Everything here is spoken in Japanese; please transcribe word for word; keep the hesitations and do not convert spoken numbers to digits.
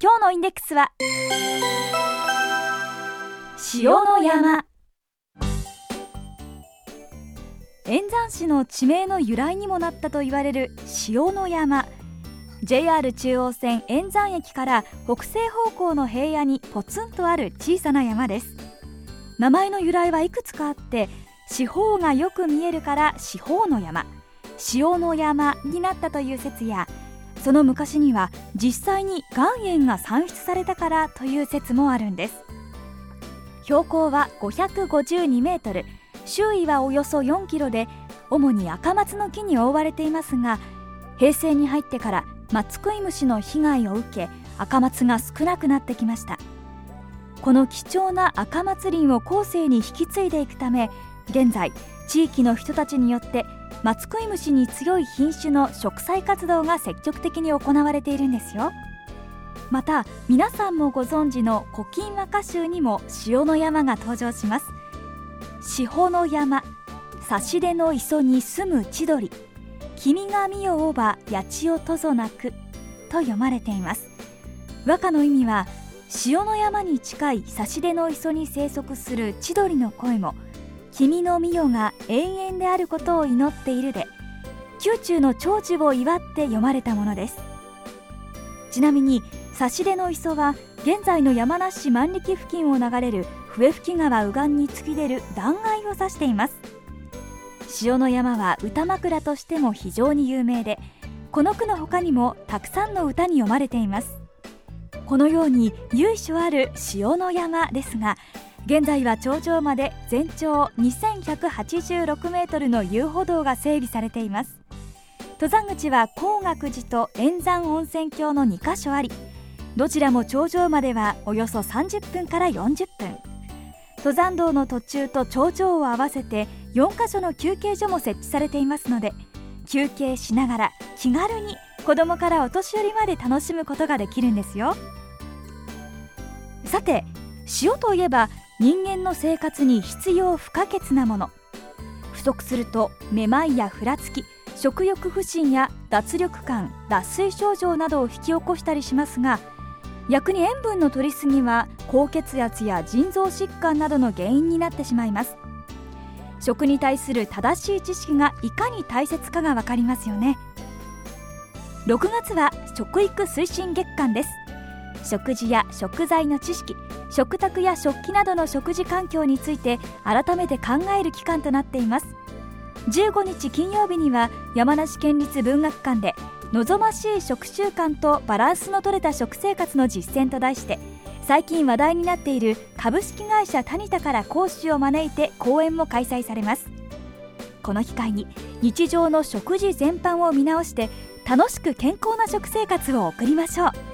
今日のインデックスは塩の山。塩山市の地名の由来にもなったと言われる塩の山。 ジェイアール 中央線塩山駅から北西方向の平野にポツンとある小さな山です。名前の由来はいくつかあって、四方がよく見えるから四方の山、塩の山になったという説や、その昔には実際に岩塩が産出されたからという説もあるんです。標高はごひゃくごじゅうにメートル、周囲はおよそよんキロで、主に赤松の木に覆われていますが、平成に入ってから松食い虫の被害を受け、赤松が少なくなってきました。この貴重な赤松林を後世に引き継いでいくため、現在地域の人たちによって松食い虫に強い品種の植栽活動が積極的に行われているんですよ。また皆さんもご存知の古今和歌集にも塩の山が登場します。四方の山、差し出の磯に住む千鳥、君が見よおば八千代とぞなくと読まれています。和歌の意味は、塩の山に近い差し出の磯に生息する千鳥の声も、君の御代が永遠であることを祈っているで、宮中の長寿を祝って読まれたものです。ちなみに差し出の磯は現在の山梨市万力付近を流れる笛吹川右岸に突き出る断崖を指しています。塩の山は歌枕としても非常に有名で、この句の他にもたくさんの歌に読まれています。このように由緒ある塩の山ですが、現在は頂上まで全長にせんひゃくはちじゅうろくメートルの遊歩道が整備されています。登山口は光岳寺と塩山温泉郷のにカ所あり、どちらも頂上まではおよそさんじゅっぷんからよんじゅっぷん。登山道の途中と頂上を合わせてよんカ所の休憩所も設置されていますので、休憩しながら気軽に子どもからお年寄りまで楽しむことができるんですよ。さて、塩といえば人間の生活に必要不可欠なもの。不足するとめまいやふらつき、食欲不振や脱力感、脱水症状などを引き起こしたりしますが、逆に塩分の摂りすぎは高血圧や腎臓疾患などの原因になってしまいます。食に対する正しい知識がいかに大切かがわかりますよね。ろくがつは食育推進月間です。食事や食材の知識、食卓や食器などの食事環境について改めて考える期間となっています。じゅうごにち金曜日には山梨県立文学館で、望ましい食習慣とバランスの取れた食生活の実践と題して、最近話題になっている株式会社タニタから講師を招いて講演も開催されます。この機会に日常の食事全般を見直して、楽しく健康な食生活を送りましょう。